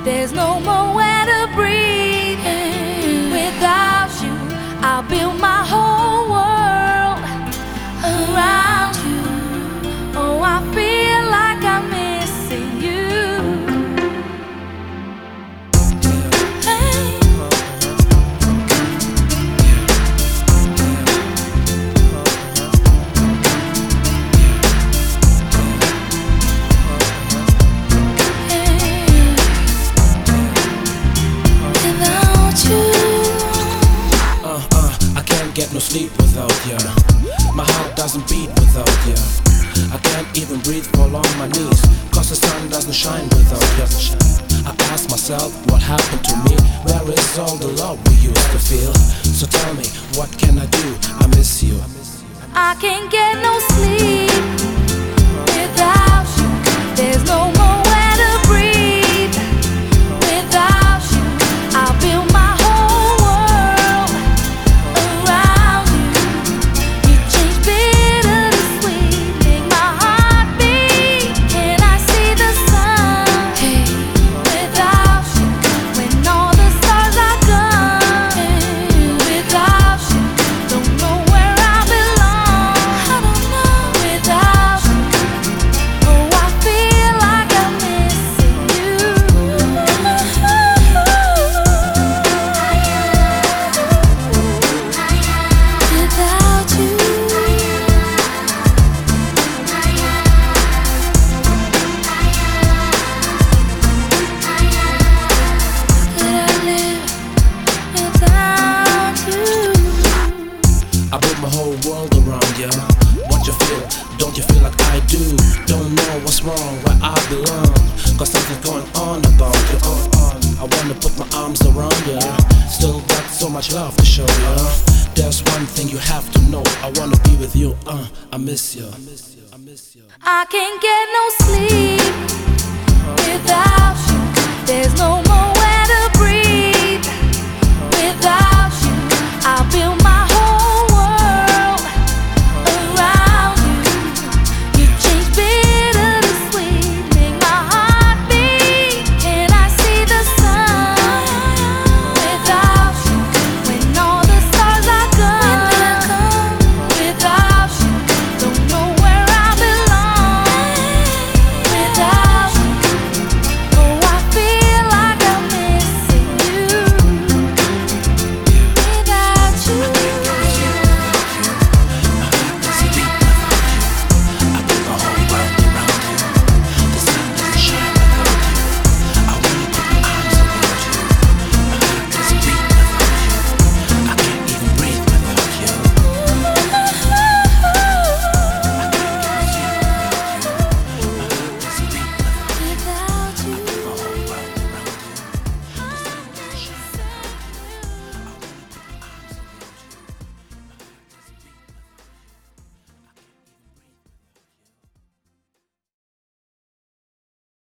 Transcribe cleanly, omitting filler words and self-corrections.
there's no more air to breathe. Without you, I'll build my whole world around you. Oh, I feel like I'm missing you. Hey. I can't get no sleep without you. My heart doesn't beat without you. I can't even breathe, fall on my knees, cause the sun doesn't shine without you. I ask myself, what happened to me? Where is all the love we used to feel? So tell me, what can I do? I miss you. I can't get no sleep without you. There's no more air to breathe. Without you, I'll build my whole world around you. You change bitter to sweet, make my heart beat. Can I see the sun? Hey, without you, when all the stars are gone. Hey, without you, don't know where I belong. I don't know without you. Oh, I feel like I'm missing you. Without you, could I live without you? I built my whole world around you. What you feel? Don't you feel like I do? Don't know what's wrong, where I belong, cause something's going on about you. I wanna put my arms around you. Still got so much love to show you. There's one thing you have to know, I wanna be with you. I miss you. I can't get no sleep without you. There's no more